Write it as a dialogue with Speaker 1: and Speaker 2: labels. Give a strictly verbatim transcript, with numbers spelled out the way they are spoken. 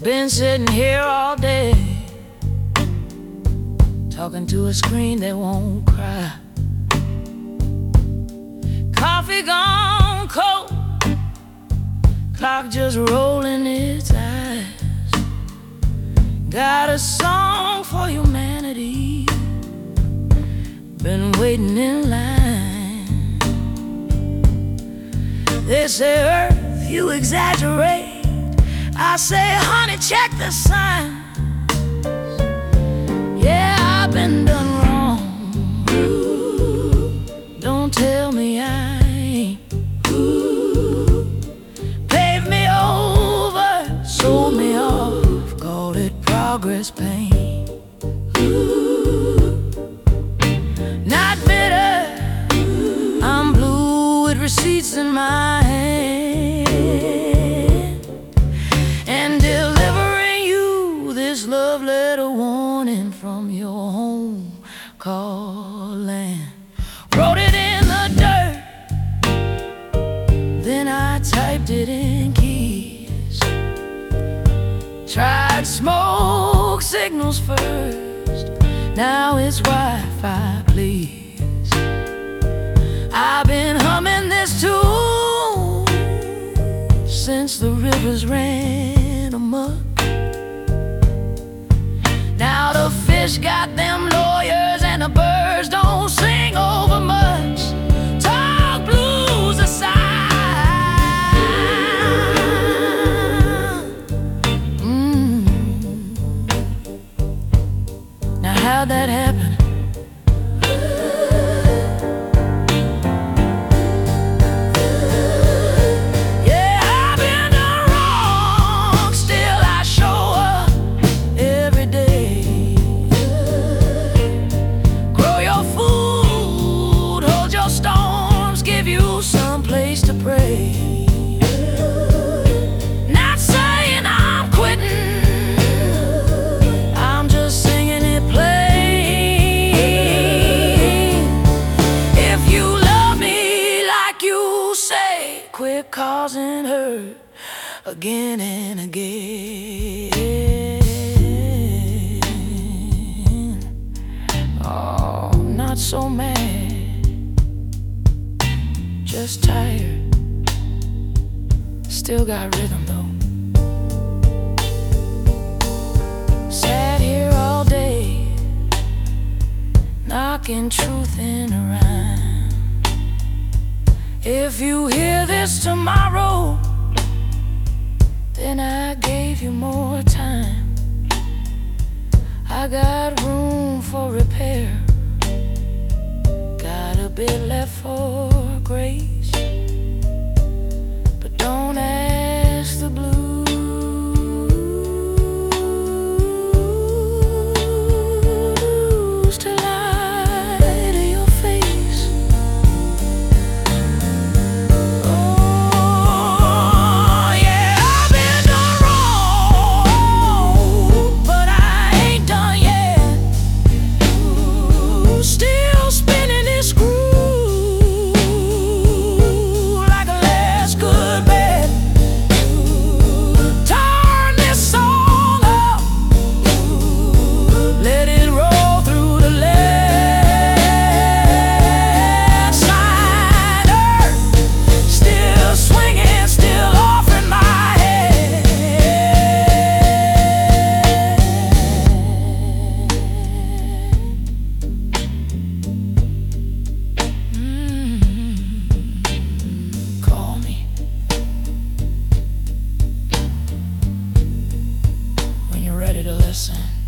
Speaker 1: Been sitting here all day, talking to a screen that won't cry. Coffee gone cold, clock just rolling its eyes. Got a song for humanity, been waiting in line. They say, Earth, you exaggerate. I say, honey, check the signs. Yeah, I've been done wrong. Ooh, don't tell me I ain't. Ooh, paved me over, sold me off, called it progress pain. Ooh, not bitter, I'm blue with receipts in my hand. Love letter warning from your home called land. Wrote it in the dirt, then I typed it in keys. Tried smoke signals first, now it's Wi-Fi, please. I've been humming this tune since the rivers ran amok. Now the fish got them lawyers and the birds don't sing over much. Talk blues aside. mm. Now how'd that happen? To pray. Not saying I'm quitting, I'm just singing it plain. If you love me like you say, quit causing hurt again and again. Oh, not so mad, just tired. Still got rhythm though. Sat here all day, knocking truth in a rhyme. If you hear this tomorrow, then I gave you more time. I got room for repair, got a bit left for grace. But don't ask the blues to lie to your face. Oh, yeah, I've been done wrong, but I ain't done yet. Ooh, still spinning this screw. Ready to listen.